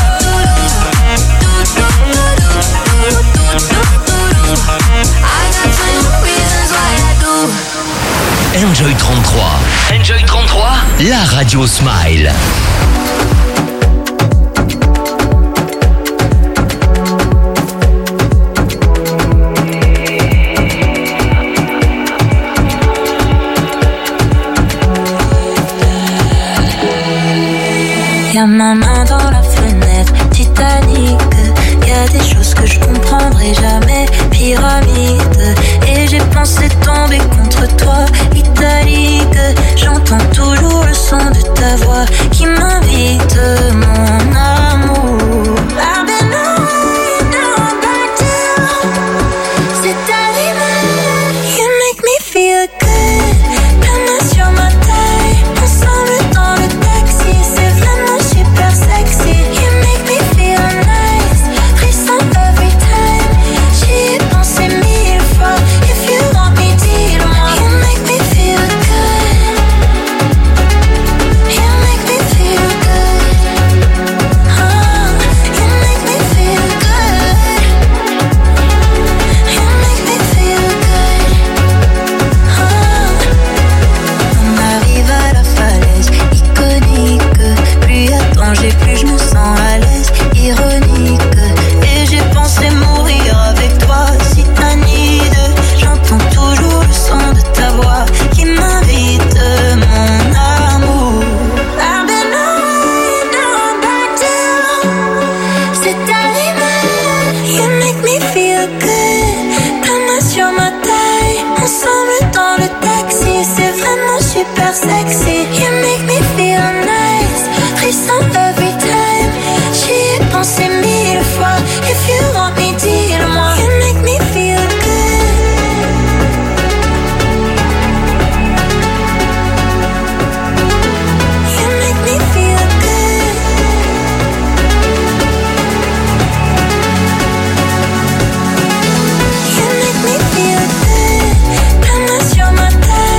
I got 21 reasons why I do. Enjoy 33. Enjoy 33, la radio Smile. Y'a ma main dans la fenêtre, Titanic. Y'a des choses que je comprendrai jamais, pyramide. Et j'ai pensé tomber contre toi, italique. J'entends toujours le son de ta voix qui m'invite, mon amour. I've been away, now I'm back down. C'est ta vie, you make me feel good. La main sur ma taille, ensemble dans le taxi. C'est vraiment super sexy. You make me feel nice, frisson every time. J'y ai pensé 1000 fois. If you want me to sexy.